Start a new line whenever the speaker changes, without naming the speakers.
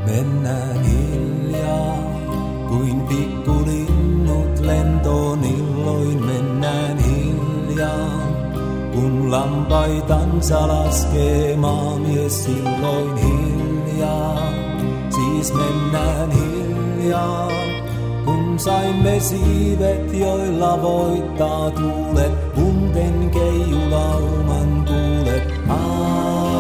Mennään hiljaa, kuin pikkulinnut lentoon illoin. Mennään hiljaa, kun lampaitansa laskee maamies silloin hiljaa. Siis mennään hiljaa, kun saimme siivet, joilla voittaa tuulet. Punten keijulauman tuulet.